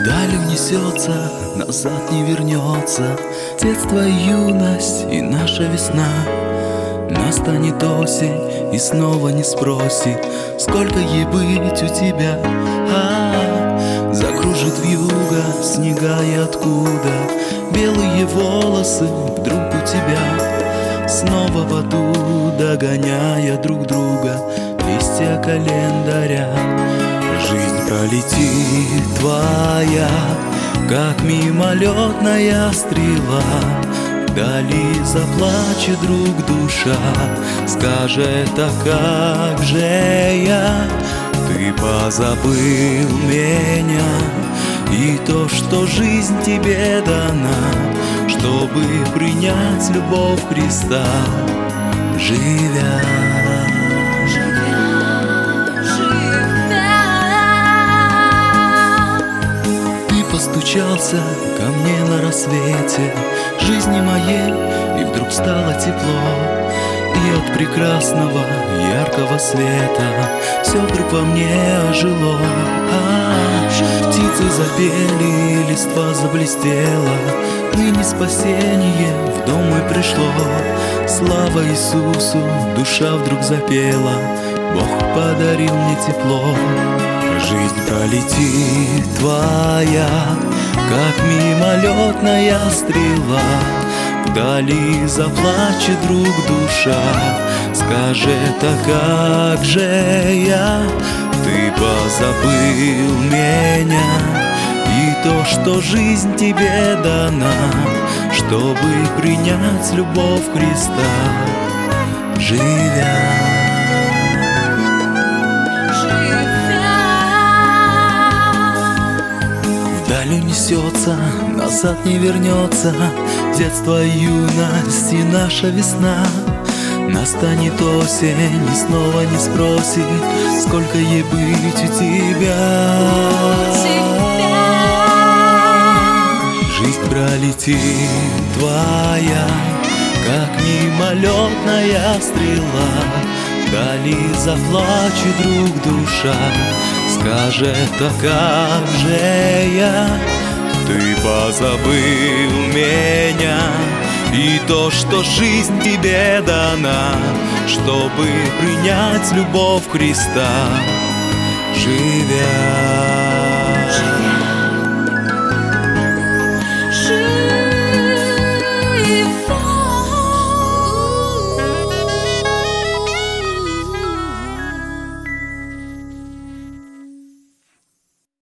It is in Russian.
Вдаль унесется, назад не вернется детство и юность и наша весна. Настанет осень и снова не спросит, сколько ей быть у тебя. Закружит вьюга, снега и откуда белые волосы вдруг у тебя. Снова в аду, догоняя друг друга, листья календаря. Жизнь пролетит твоя, как мимолетная стрела. Вдали заплачет друг душа, скажет: а как же я? Ты позабыл меня и то, что жизнь тебе дана, чтобы принять любовь Христа, живя. Постучался ко мне на рассвете жизни моей, и вдруг стало тепло. И от прекрасного яркого света все вдруг во мне ожило. Птицы запели, листва заблестела, ныне спасение в дом мой пришло. Слава Иисусу, душа вдруг запела, Бог подарил мне тепло. Жизнь пролетит твоя, как мимолетная стрела. Вдали заплачет друг душа, скажет: а как же я? Ты позабыл меня и то, что жизнь тебе дана, чтобы принять любовь Христа, живя. Вдаль унесется, назад не вернется детство и юность и наша весна. Настанет осень и снова не спросит, сколько ей быть у тебя. Жизнь пролетит твоя, как мимолетная стрела. Вдали заплачет друг душа, скажет: а как же я? Ты позабыл меня и то, что жизнь тебе дана, чтобы принять любовь Христа, живя.